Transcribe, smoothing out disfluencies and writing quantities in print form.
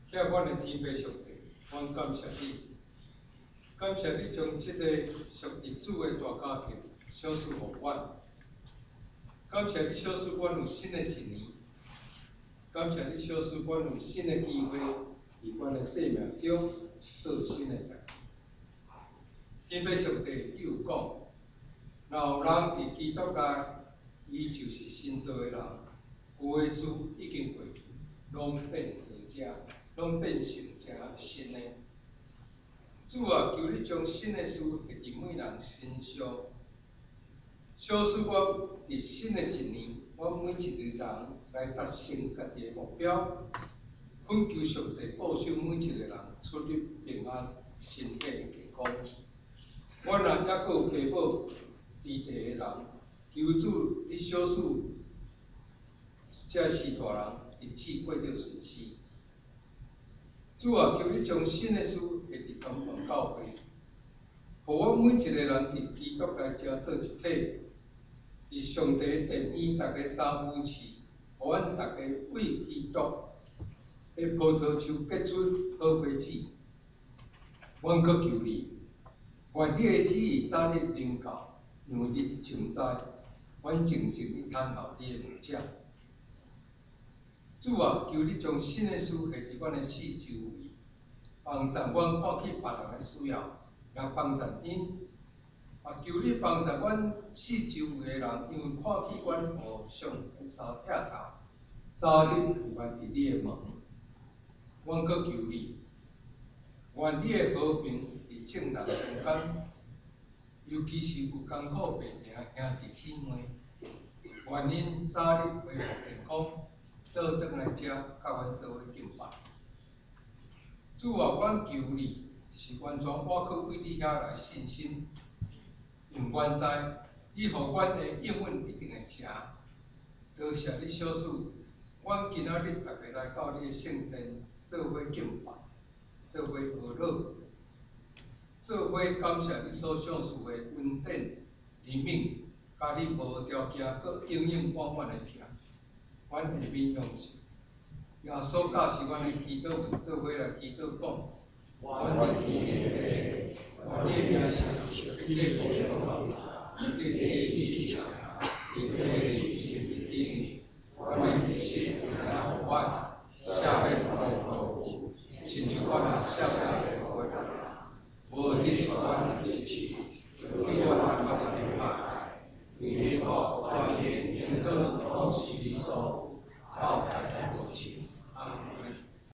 向阮的天父上帝，阮感谢你，感谢你将这个属于主的大家庭小赐予阮，感谢你小赐阮有新的一年，感谢你小赐阮有新的机会，伫阮的生命中做新的代志。天父上帝，你有讲，若有人伫基督内，伊就是新造的人，旧的事已经过去，拢变做者，拢变成者新的。主啊，求你将新的事下伫每人身上，小使我伫新的一年，我每一个人来达成家己的目标。恳求上帝保守每一个人出入平安，身体健康。阮若还阁有爸母伫地的人，求主你小使这四大人日子过得顺遂。主啊，求你将新的事下伫同门教会，互阮每一个人伫基督内正做一体，伫上帝的殿院大家三夫妻，互阮大家为基督的葡萄树结出好果子。阮阁求你，愿你的旨意早日领教，让日常在，阮静静地等候你的名者。主啊，求你将新的事下伫阮的四周围，帮助阮看起别人的需要，也帮助因。也求你帮助阮四周围的人，因为看起阮互相的相疼头，早日有缘伫你的门。阮阁求你，愿你的和平伫众人中间，尤其是有艰苦病痛兄弟姊妹，愿因早日恢复健康，倒转来遮，甲阮做伙敬拜。主啊，阮求你是完全倚靠为你遐来信心，因阮知你予阮的应允一定会成。多谢你小使，阮今仔日大家来到你的圣殿，做伙敬拜，做伙和乐，做伙感谢你所赏赐的恩典、怜悯，甲你无条件佮永永远远的疼。阮下面用耶稣教是阮的祈祷文，做伙来祈祷讲。阮的天父，你的名是你的国度来，你的旨意去行，你的意是伫天里。阮的日时来互阮，赦免阮的错误，亲像阮也赦免互阮的人。无引出阮的极致，对阮的敌歹，因你国、权力、荣耀，拢是你所。